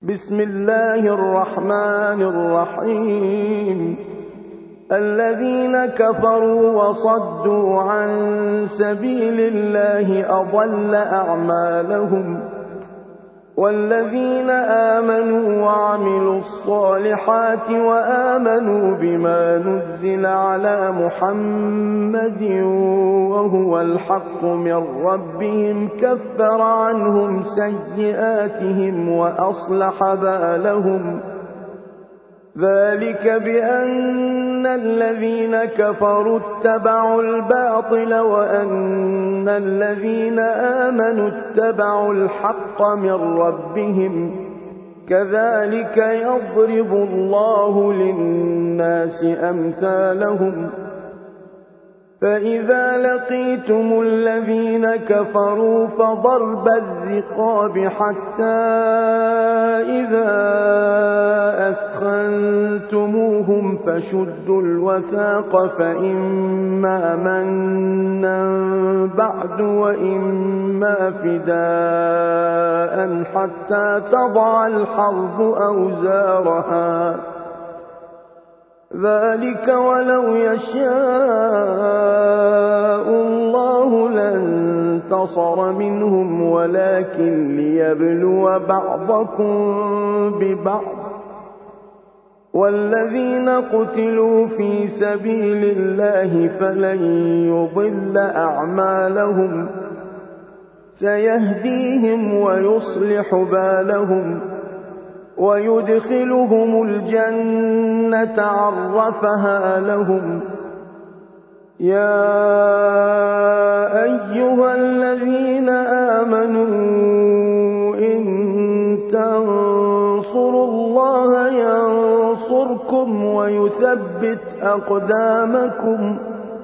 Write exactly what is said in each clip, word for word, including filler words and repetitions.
بسم الله الرحمن الرحيم الذين كفروا وصدوا عن سبيل الله أضل أعمالهم والذين آمنوا وعملوا الصالحات وآمنوا بما نزل على محمد وهو الحق من ربهم كفر عنهم سيئاتهم وأصلح بالهم ذلك بأن الذين كفروا اتبعوا الباطل وأن الذين آمنوا اتبعوا الحق من ربهم كذلك يضرب الله للناس أمثالهم فإذا لقيتم الذين كفروا فضرب الرقاب حتى إذا أثخنتموهم فشدوا الوثاق فإما منا بعد وإما فداء حتى تضع الحرب أوزارها ذلك ولو يشاء الله لانتصر منهم ولكن ليبلو بعضكم ببعض والذين قتلوا في سبيل الله فلن يضل أعمالهم سيهديهم ويصلح بالهم ويدخلهم الجنة عرفها لهم يا أيها الذين آمنوا إن تنصروا الله ينصركم ويثبت أقدامكم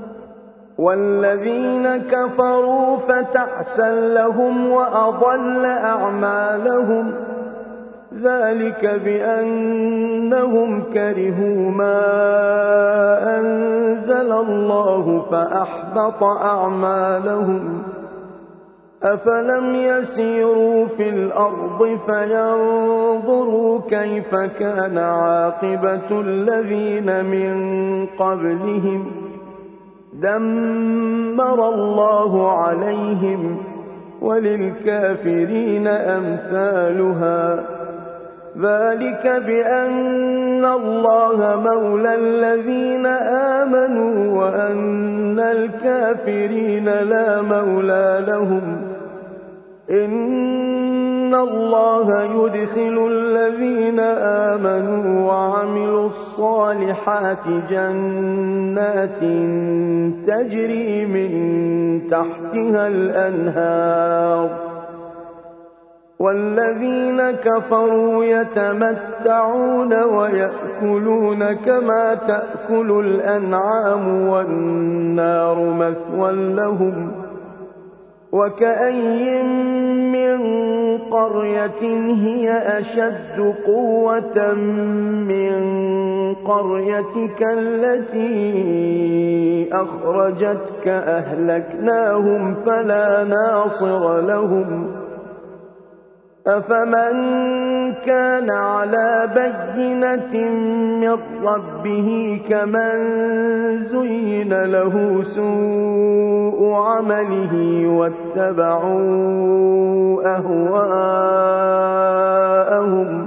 والذين كفروا فتعسا لهم وأضل أعمالهم ذلك بأنهم كرهوا ما أنزل الله فأحبط أعمالهم أفلم يسيروا في الأرض فينظروا كيف كان عاقبة الذين من قبلهم دمر الله عليهم وللكافرين أمثالها ذلك بأن الله مولى الذين آمنوا وأن الكافرين لا مولى لهم إن الله يدخل الذين آمنوا وعملوا الصالحات جنات تجري من تحتها الأنهار والذين كفروا يتمتعون ويأكلون كما تأكل الأنعام والنار مثوى لهم وكأي من قرية هي أشد قوة من قريتك التي أخرجتك أهلكناهم فلا ناصر لهم أفمن كان على بينة من ربه كمن زين له سوء عمله واتبعوا أهواءهم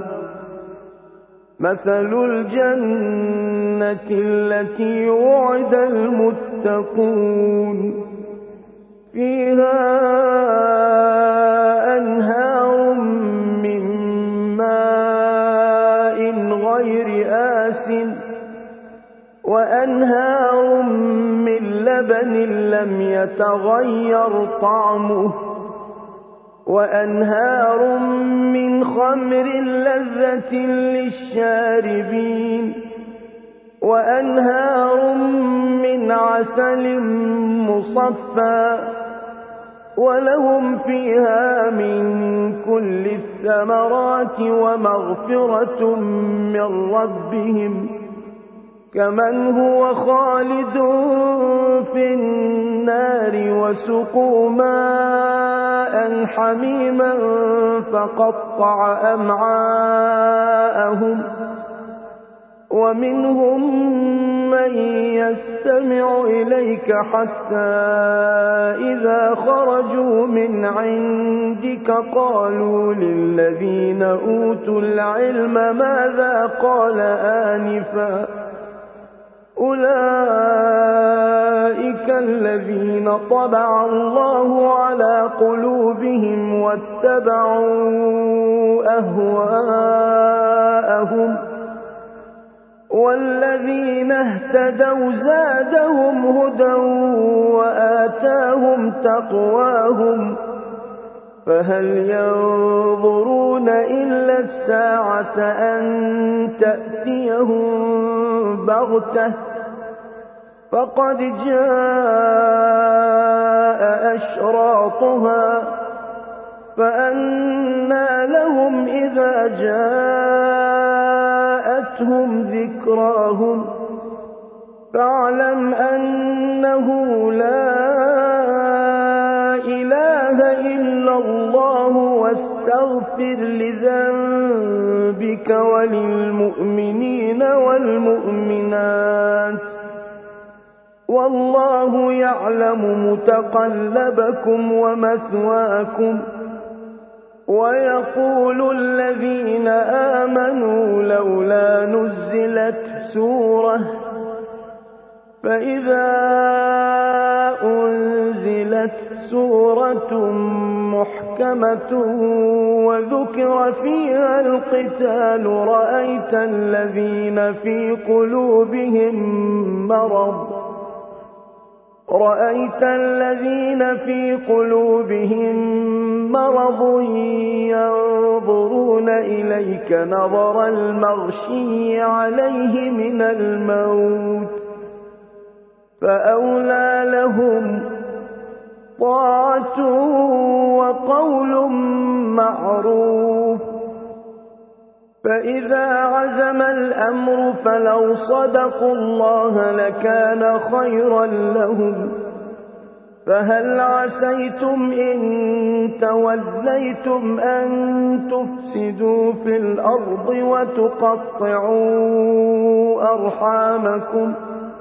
مثل الجنة التي وعد المتقون فيها أنهار من ماء غير آسٍ وأنهار من لبن لم يتغير طعمه وأنهار من خمر لذة للشاربين وأنهار من عسل مصفى ولهم فيها من كل الثمرات ومغفرة من ربهم كمن هو خالد في النار وسقوا ماء ماء حميما فقطع أمعاءهم ومنهم من يستمع إليك حتى إذا خرجوا من عندك قالوا للذين أوتوا العلم ماذا قال آنفا أولئك الذين طبع الله على قلوبهم واتبعوا أهواءهم والذين اهتدوا زادهم هدى وآتاهم تقواهم فهل ينظرون إلا الساعة أن تأتيهم بغتة فقد جاء أشراطها فأنى لهم إذا جاءتهم ذكراهم فاعلم أنه لا إله إلا الله واستغفر لذنبك وللمؤمنين والمؤمنات والله يعلم متقلبكم ومثواكم ويقول الذين آمنوا لولا نزلت سورة فإذا أنزلت سورة محكمة وذكر فيها القتال رأيت الذين في قلوبهم مرض رأيت الذين في قلوبهم مرض ينظرون إليك نظر المغشي عليه من الموت فأولى لهم طاعة وقول معروف فإذا عزم الأمر فلو صدقوا الله لكان خيرا لهم فهل عسيتم إن توليتم أن تفسدوا في الأرض وتقطعوا أرحامكم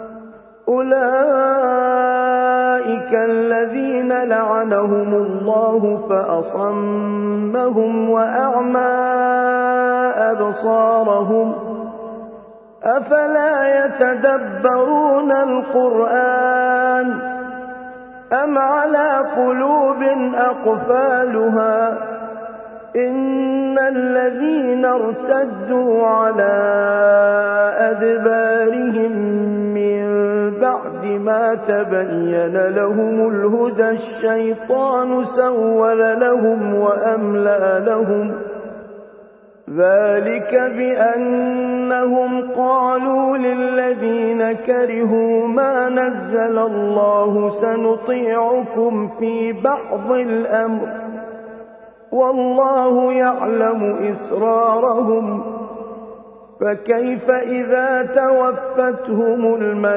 أولئك الذين لعنهم الله فأصمهم وأعمى أبصارهم أفلا يتدبرون القرآن أم على قلوب أقفالها إن الذين ارتدوا على أدبارهم من بعد ما تبين لهم الهدى الشيطان سول لهم وأملى لهم ذلك بأنهم قالوا للذين كرهوا ما نزل الله سنطيعكم في بعض الأمر والله يعلم إسرارهم فكيف إذا توفتهم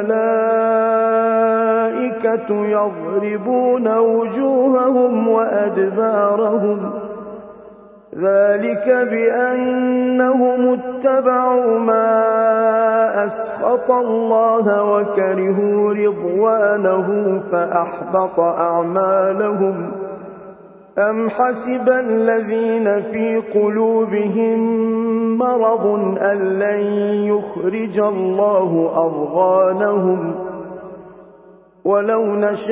الملائكة يضربون وجوههم وأدبارهم ذلك بأنهم اتبعوا ما أسخط الله وكرهوا رضوانه فأحبط أعمالهم أم حسب الذين في قلوبهم مرض أن لن يخرج الله أضغانهم ولو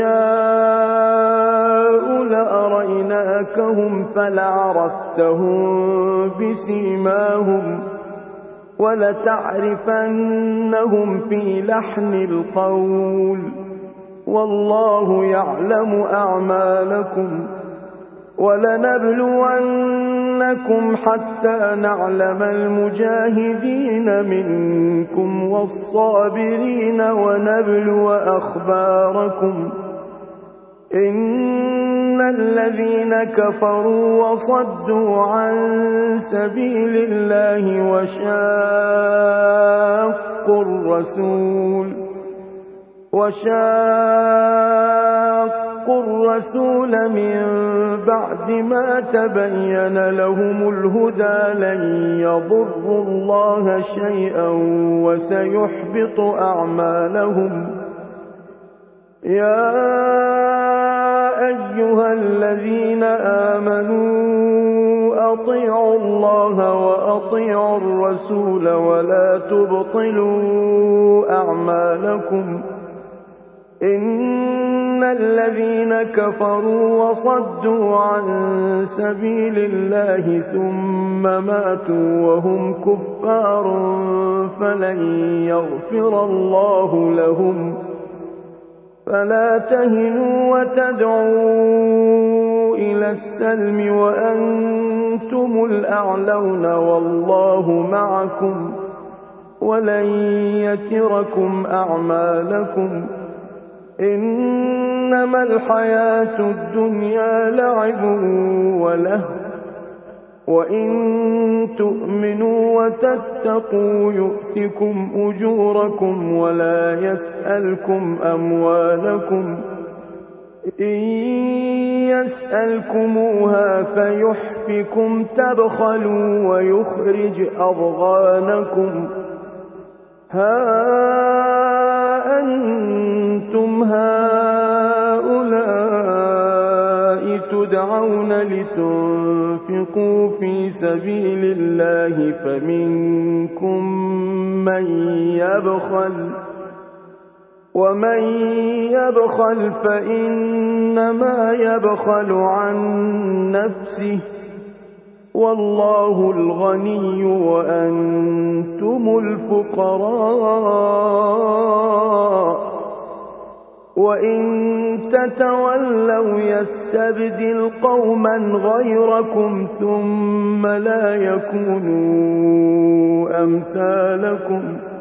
نشاء لأريناكهم فلعرفتهم بسيماهم ولتعرفنهم في لحن القول والله يعلم أعمالكم ولنبلونكم حتى نعلم المجاهدين منكم والصابرين ونبلو أخباركم إن الذين كفروا وصدوا عن سبيل الله وشاقوا الرسول وشاقوا شاقوا الرسول من بعد ما تبين لهم الهدى لن يضروا الله شيئا وسيحبط أعمالهم. يا أيها الذين آمنوا أطيعوا الله وأطيعوا الرسول ولا تبطلوا أعمالكم. إن الذين كفروا وصدوا عن سبيل الله ثم ماتوا وهم كفار فلن يغفر الله لهم. فلا تهنوا وتدعوا إلى السلم وأنتم الأعلون والله معكم ولن يتركم أعمالكم. إنما الحياة الدنيا لعب ولهو وإن تؤمنوا وتتقوا يؤتكم أجوركم ولا يسألكم أموالكم. إن يسألكموها فيحفكم تبخلوا ويخرج أضغانكم. ها أنتم هؤلاء تدعون لتنفقوا في سبيل الله فمنكم من يبخل ومن يبخل فإنما يبخل عن نفسه والله الغني وأنتم الفقراء. وإن تتولوا يستبدل قوما غيركم ثم لا يكونوا أمثالكم.